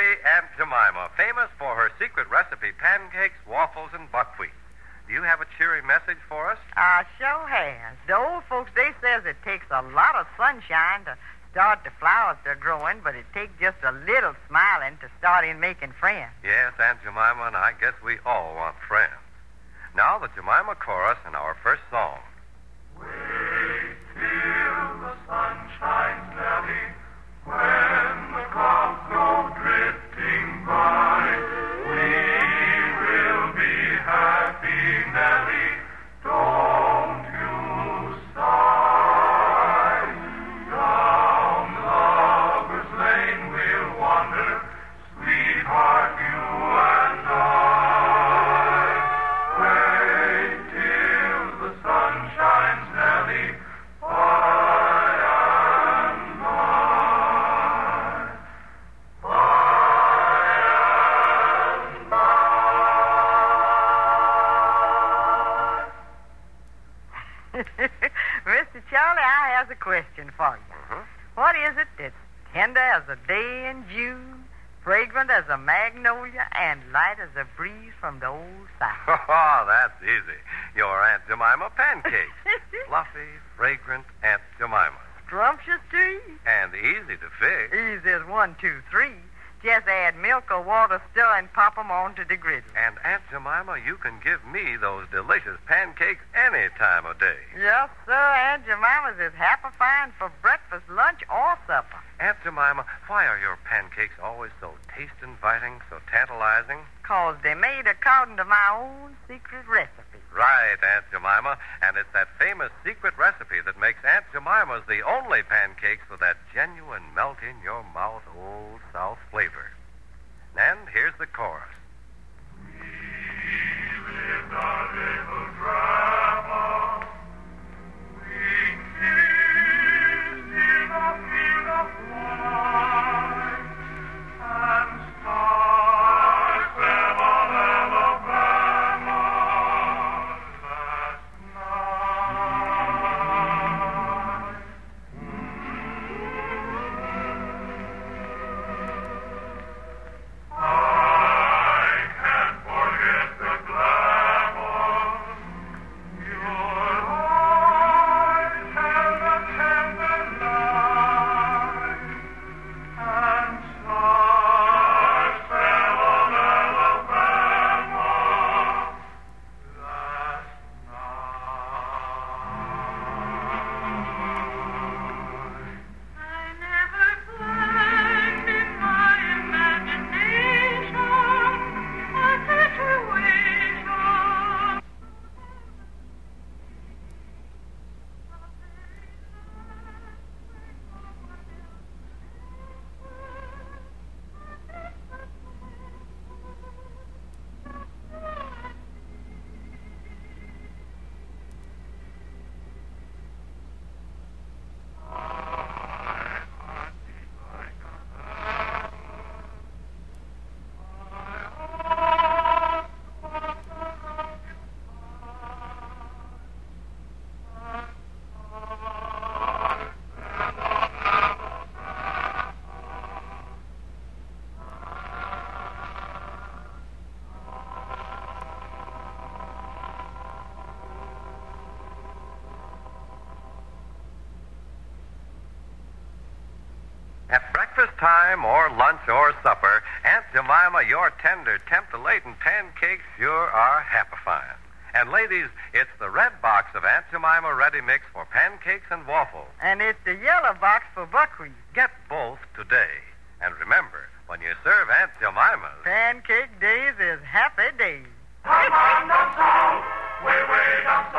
Aunt Jemima, famous for her secret recipe pancakes, waffles, and buckwheat. Do you have a cheery message for us? I sure has. The old folks, they says it takes a lot of sunshine to start the flowers they're growing, but it takes just a little smiling to start in making friends. Yes, Aunt Jemima, and I guess we all want friends. Now the Jemima chorus in our first song. Wait till the sun shines, Nellie, when the clouds go drifting by. We will be happy, Nellie, don't you sigh. Down Lover's Lane we'll wander, sweetheart, you and I. Wait till the sun shines, Nellie, by and by. By and by. Mr. Charlie, I has a question for you. What is it that's tender as a day in June, fragrant as a magnolia, and light as a breeze from the old south? Oh, that's easy. Your Aunt Jemima pancakes. Fluffy, fragrant Aunt Jemima. Scrumptious to eat. And easy to fix. Easy as 1, 2, 3. Just add milk or water, stir, and pop 'em onto the griddle. And Aunt Jemima, you can give me those delicious pancakes any time of day. Yes, sir. Aunt Jemima's is happy fine for breakfast, lunch, or supper. Aunt Jemima, why are your pancakes always so taste-inviting, so tantalizing? 'Cause they made according to my own secret recipe. Right, Aunt Jemima. And it's that famous secret recipe that makes Aunt Jemima's the only pancakes with that genuine melt-in-your-mouth Old South flavor. And here's the chorus. We lived our little drama. We kissed in a field of wine, and stars fell on Alabama last night. I can't forget the glamour. Your eyes held a tender light, and stars fell on Alabama last night. I never planned in my imagination a situation. At breakfast time or lunch or supper, Aunt Jemima, your tender, tempting pancakes sure are happy-fine. And ladies, it's the red box of Aunt Jemima Ready Mix for pancakes and waffles. And it's the yellow box for buckwheat. Get both today. And remember, when you serve Aunt Jemima's... Pancake days is happy days. Come on down south, way down south.